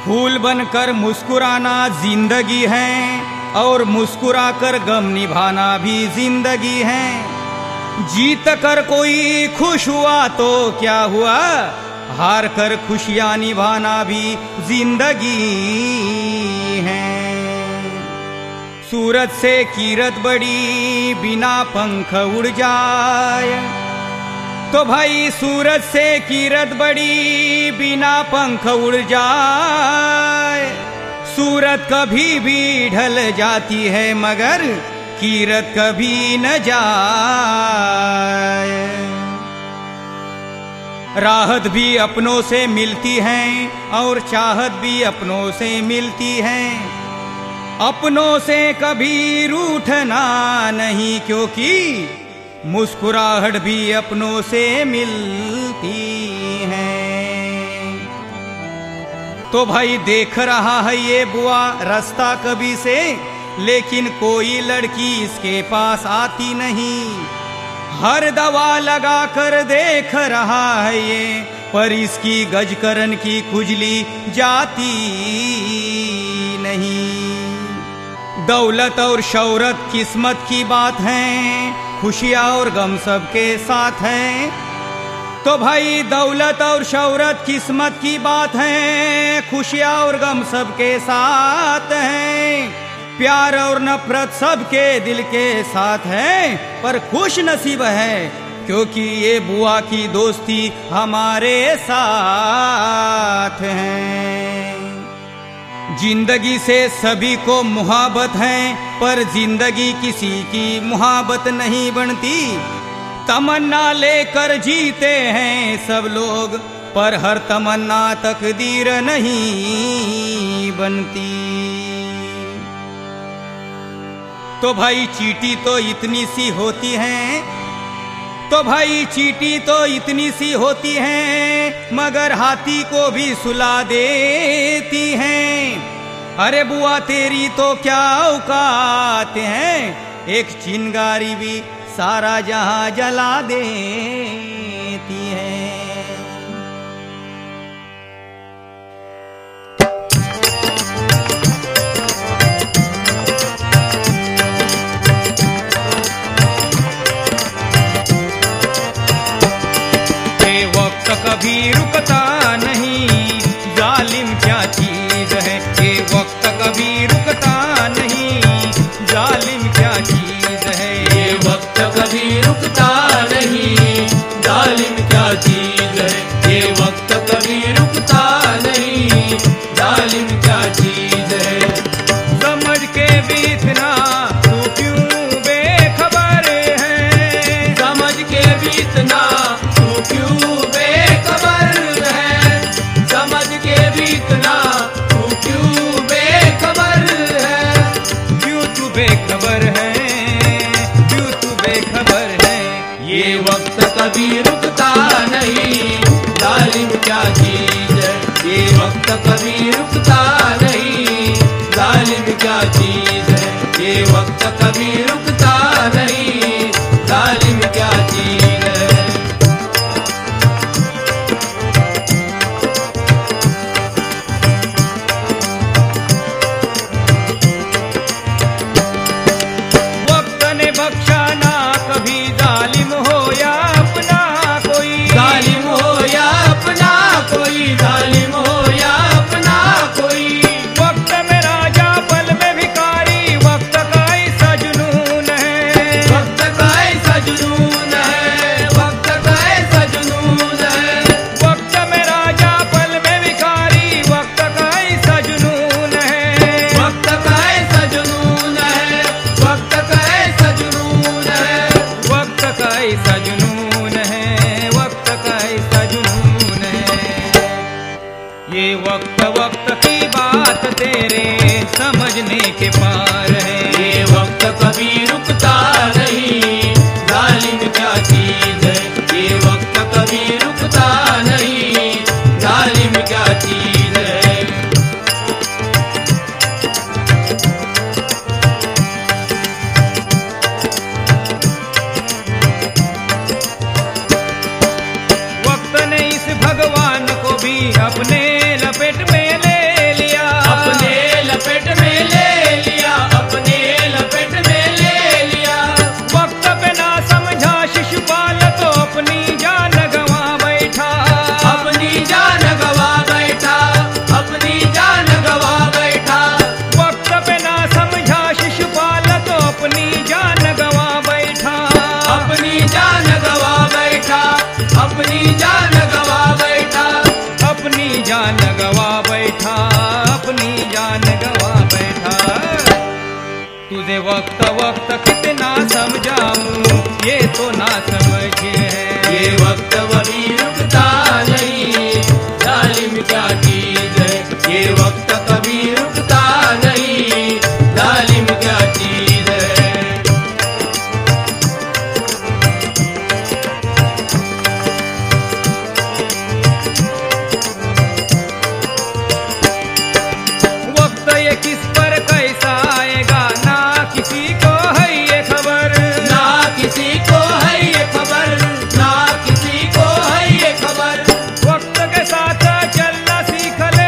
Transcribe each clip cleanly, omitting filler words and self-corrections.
फूल बनकर मुस्कुराना जिंदगी है और मुस्कुराकर गम निभाना भी जिंदगी है। जीत कर कोई खुश हुआ तो क्या हुआ, हार कर खुशियां निभाना भी जिंदगी है। सूरज से कीरत बड़ी बिना पंख उड़ जाए, तो भाई सूरज से कीरत बड़ी बिना पंख उड़ जाए। सूरत कभी भी ढल जाती है मगर कीरत कभी न जाए। राहत भी अपनों से मिलती है और चाहत भी अपनों से मिलती है। अपनों से कभी रूठना नहीं, क्योंकि मुस्कुराहट भी अपनों से मिलती है। तो भाई देख रहा है ये बुआ रास्ता कभी से, लेकिन कोई लड़की इसके पास आती नहीं। हर दवा लगा कर देख रहा है ये, पर इसकी गजकरन की खुजली जाती नहीं। दौलत और शौहरत किस्मत की बात है, खुशियाँ और गम सबके साथ है। तो भाई दौलत और शौहरत किस्मत की बात है, खुशियाँ और गम सबके साथ है। प्यार और नफरत सबके दिल के साथ है, पर खुश नसीब है क्योंकि ये बुआ की दोस्ती हमारे साथ है। जिंदगी से सभी को मुहाबत है, पर जिंदगी किसी की मुहाबत नहीं बनती। तमन्ना लेकर जीते हैं सब लोग, पर हर तमन्ना तकदीर नहीं बनती। तो भाई चींटी तो इतनी सी होती है, तो भाई चींटी तो इतनी सी होती है, मगर हाथी को भी सुला देती है। अरे बुआ तेरी तो क्या औकात है, एक चिंगारी भी सारा जहां जला देती है। कभी रुकता नहीं, जालिम क्या चीज है। ये वक्त कभी रुकता नहीं, जालिम क्या चीज है। ये वक्त कभी रुकता नहीं, जालिम क्या चीज है। ये वक्त कभी रुकता नहीं, जालिम क्या चीज है। समझ के भी इतना तू क्यों बेखबर है, समझ के भी इतना तू क्यों कभी रुकता नहीं, जालिम क्या चीज है। ये वक्त कभी रुकता नहीं, जालिम क्या चीज है। ये वक्त कभी रुकता नहीं, जालिम क्या चीज है। वक्त ने बख्शा ना कभी जालिम हो या जालिम हो या अपना कोई। वक्त में राजा पल में भिखारी, वक्त का ऐसा जुनून है। वक्त का ऐसा जुनून है, वक्त का ऐसा जुनून है। वक्त में राजा पल में भिखारी, वक्त का ऐसा जुनून है। वक्त का ऐसा जुनून है, वक्त का ऐसा जुनून है। वक्त का ऐसा जुनून है, वक्त का ऐसा जुनून है। ये वक्त वक्त की बात तेरे समझने के पार है। ये वक्त कभी रुकता नहीं, जालिम क्या चीज है। ये वक्त कभी रुकता नहीं, जालिम क्या चीज है। वक्त ने इस भगवान को भी अपने लपेट में ले जान गवा बैठा, अपनी जान गवा बैठा। तुझे वक्त वक्त कितना समझाऊं, ये तो ना समझे है। ये वक्त कभी रुकता नहीं, जालिम क्या चीज है। ये वक्त कभी रुकता नहीं, जालिम क्या चीज है। वक्त ये किस पर कैसा आएगा, ना किसी को है ये खबर। ना किसी को है ये खबर, ना किसी को है ये खबर। वक्त के साथ चलना सीख ले,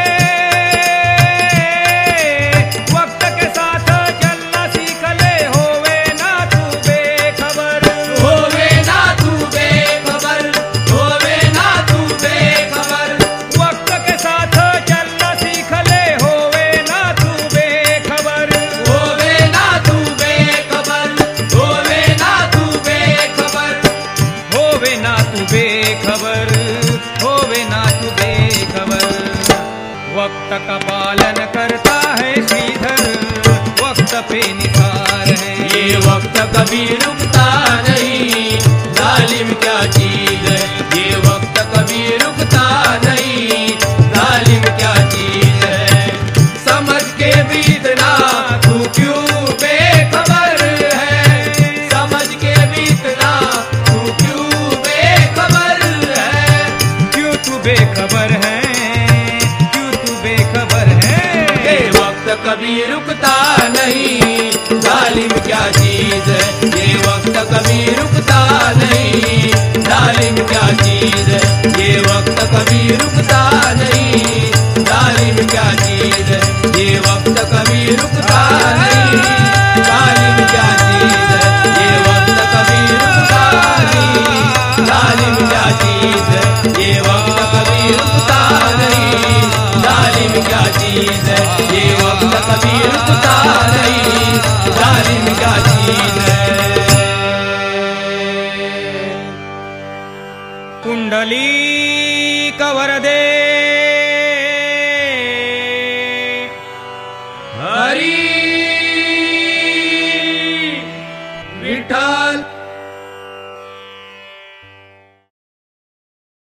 वक्त के साथ चलना सीख ले, होवे ना तू बेखबर। होवे ना तू बेखबर, होवे ना तू बेखबर। वक्त के साथ चलना सीख ले, होवे ना तू बेखबर। होवे ना तू बेखबर, होवे ना तू बेखबर। होवे ना तू बेखबर, होवे ना तू बेखबर। वक्त का पालन करता है श्रीधर, वक्त पे निसार है। ये वक्त कभी रुकता नहीं, जालिम क्या चीज है। ये वक्त कभी रुकता नहीं, जालिम क्या चीज है। समझ के बीतना तू क्यों बेखबर है, समझ के बीतना तू क्यों बेखबर है। क्यों तू बेखबर है, क्यों तू बेखबर है। ये वक्त कभी रुकता नहीं, जालिम क्या चीज है। ये वक्त कभी रुकता नहीं, जालिम क्या चीज है। ये वक्त कभी रुकता नहीं, जालिम क्या चीज है। ये वक्त कभी रुकता नहीं, जालिम क्या चीज है। ये वक्त कभी रुकता नहीं, जालिम क्या चीज है। ये वक्त कभी रुकता नहीं, जालिम क्या चीज है। ये वक्त कभी रुकता नहीं, जालिम क्या चीज है। कुंडली